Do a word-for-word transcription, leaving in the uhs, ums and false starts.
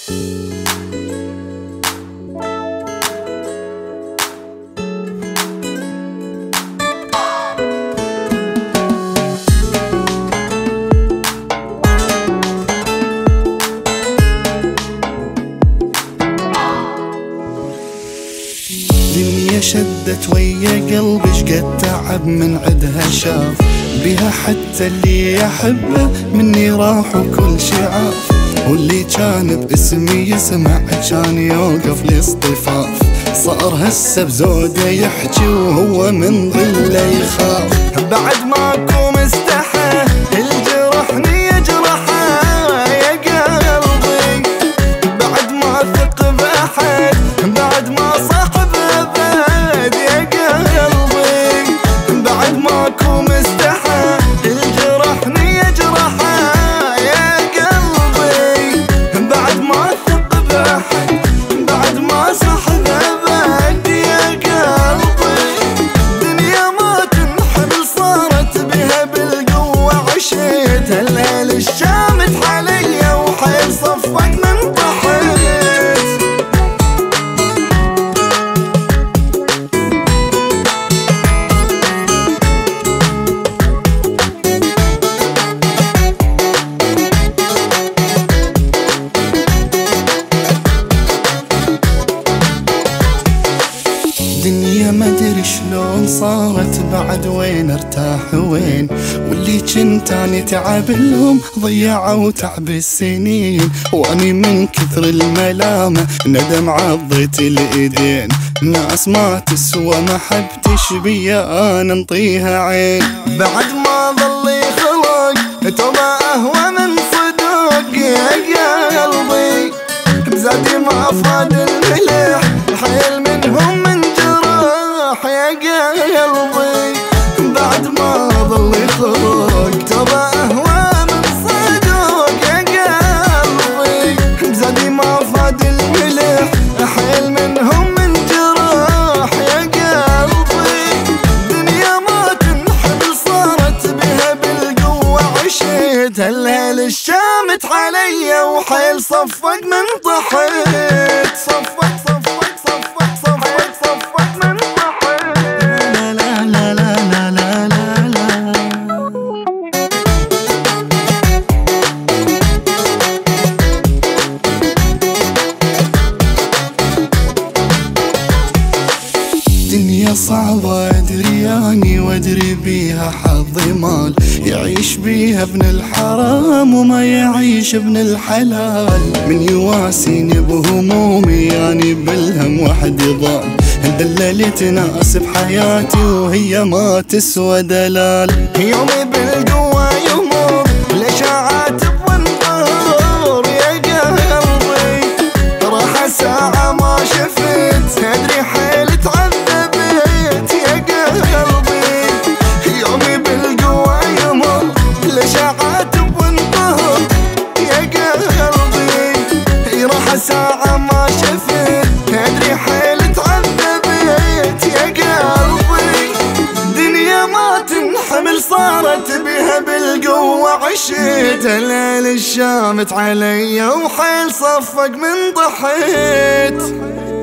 دنيا شدت ويا قلبي شقد تعب من عدها شاف بها حتى اللي يحبه مني راح وكل شي عاف، واللي كان باسمي يسمع كان يوقف لاصطفاف، صار هسه بزوده يحكي وهو من ظله يخاف. بعد ماكو مستحى الجرحني يجرحه يا قلبي، بعد ما ثق باحد بعد ما صاحب ابد يا قلبي، بعد ماكو مستحى الجرحني يجرحه يا قلبي، بعد ما ثق باحد بعد ما صاحب ابد يا قلبي. دنيا ما تنحل صارت بها بالقوة عشيت، هالليل الشامت عليا وحيل صفق من طحيت. دنيا ما ادري شلون صارت بعد وين ارتاح وين، واللي كنت اني تعب لهم ضيعوا تعب السنين، واني من كثر الملامة ندم عضيت الايدين، ناس ما تسوى محبتش بيا انا انطيها عين. بعد ما ظل يخلق توبة اهوى من صدق يا قلبي، بزادي ما افاد الملح حيل منهم من يا قلبي، بعد ما ظل يخرج توبة أهوى من صدق يا قلبي، بزادي ما فاد الملح حيل منهم من جراح يا قلبي. دنيا ما تنحل صارت بها بالقوة عشيت، هالليل الشامت عليا وحيل صفق من طحيت. صفق صفق صفق صفق صفق من دنيا صعبة ادري اني وادري بيها حظي مال، يعيش بيها ابن الحرام وما يعيش ابن الحلال، من يواسيني بهمومي يعني بالهم وحدي ضال، دللت ناس بحياتي وهي ما تسوى دلال. يومي بالقوة يمر ليش اعاتب وانظر يا قلبي، راح ساعة ما شفت ادري حيل تعذبت يا قلبي، يومي بالقوة يمر ليش اعاتب وانظر يا قلبي، راح ساعة ما شفت ادري حيل صارت بها بالقوة عشيت، الليل الشامت عليا وحيل صفق من ضحيت.